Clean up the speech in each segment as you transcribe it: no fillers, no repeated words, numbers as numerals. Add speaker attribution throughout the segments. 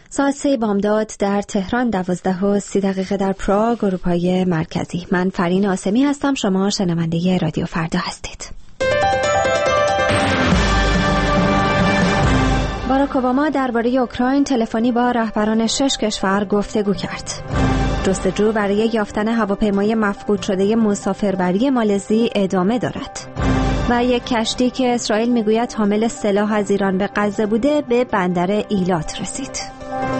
Speaker 1: ساعت 3 بامداد در تهران، 12:30 در پراگ، اروپای مرکزی. من فرین آسمی هستم. شما شنونده رادیو فردا هستید. باراک اوباما درباره اوکراین تلفنی با رهبران 6 کشور گفتگو کرد. جستجو برای یافتن هواپیمای مفقود شده مسافربری مالزی ادامه دارد. و یک کشتی که اسرائیل میگوید حامل سلاح از ایران به غزه بوده به بندر ایلات رسید.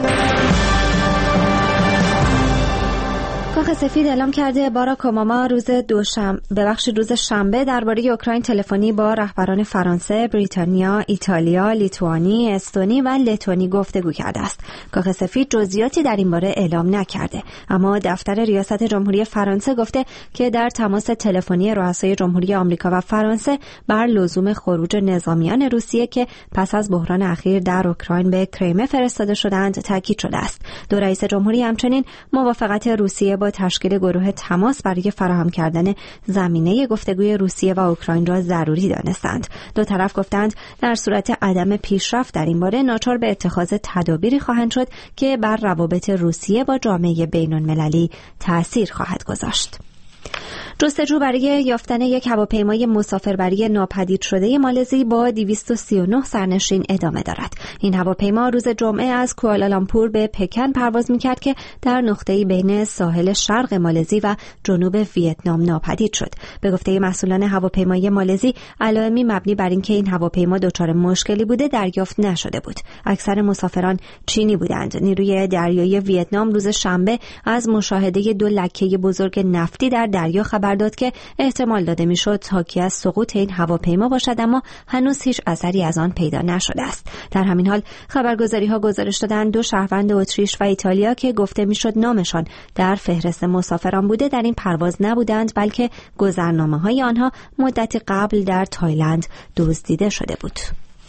Speaker 1: کاخ سفید اعلام کرده باراک اوباما روز شنبه درباره اوکراین تلفنی با رهبران فرانسه، بریتانیا، ایتالیا، لیتوانی، استونی و لتونی گفتگو کرده است. کاخ سفید جزئیاتی در این باره اعلام نکرده، اما دفتر ریاست جمهوری فرانسه گفته که در تماس تلفنی رؤسای جمهوری آمریکا و فرانسه بر لزوم خروج نظامیان روسیه که پس از بحران اخیر در اوکراین به کریمه فرستاده شدند تاکید شده است. دو رئیس جمهوری همچنین موافقت روسیه با تشکیل گروه تماس برای فراهم کردن زمینه گفتگوی روسیه و اوکراین را ضروری دانستند. دو طرف گفتند در صورت عدم پیشرفت در این باره ناچار به اتخاذ تدابیری خواهند شد که بر روابط روسیه با جامعه بین‌المللی تأثیر خواهد گذاشت. جستجو برای یافتن یک هواپیمای مسافربری ناپدید شده مالزی با 239 سرنشین ادامه دارد. این هواپیما روز جمعه از کوالالامپور به پکن پرواز می‌کرد که در نقطه‌ای بین ساحل شرق مالزی و جنوب ویتنام ناپدید شد. به گفته مسئولان هواپیمای مالزی، علائمی مبنی بر اینکه این هواپیما دچار مشکلی بوده دریافت نشده بود. اکثر مسافران چینی بودند. نیروی دریایی ویتنام روز شنبه از مشاهده 2 لکه بزرگ نفتی در دریا خبر داد که احتمال داده میشد حاکی از سقوط این هواپیما باشد، اما هنوز هیچ اثری از آن پیدا نشده است. در همین حال خبرگزاری‌ها گزارش دادند 2 شهروند اتریش و ایتالیا که گفته میشد نامشان در فهرست مسافران بوده در این پرواز نبودند، بلکه گذرنامه‌های آنها مدتی قبل در تایلند دزدیده شده بود.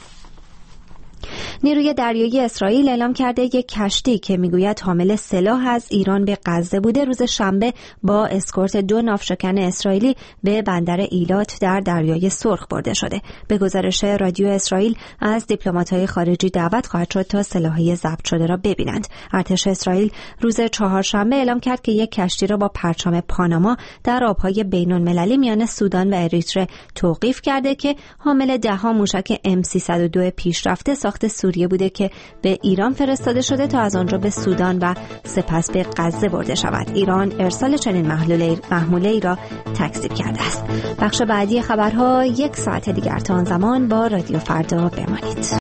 Speaker 1: نیروی دریایی اسرائیل اعلام کرده یک کشتی که میگوید حامل سلاح از ایران به غزه بوده روز شنبه با اسکورت 2 ناوشکن اسرائیلی به بندر ایلات در دریای سرخ برده شده. به گزارش رادیو اسرائیل از دیپلمات‌های خارجی دعوت خواهد شد تا سلاح‌های ضبط شده را ببینند. ارتش اسرائیل روز چهارشنبه اعلام کرد که یک کشتی را با پرچم پاناما در آب‌های بین‌المللی میان سودان و اریتره توقیف کرده که حامل 10 موشک M302 پیشرفته ساخت سوریه بوده که به ایران فرستاده شده تا از آنجا به سودان و سپس به غزه برده شود. ایران ارسال چنین محموله‌ای را تکذیب کرده است. بخش بعدی خبرها 1 ساعت دیگر تا آن زمان با رادیو فردا بمانید.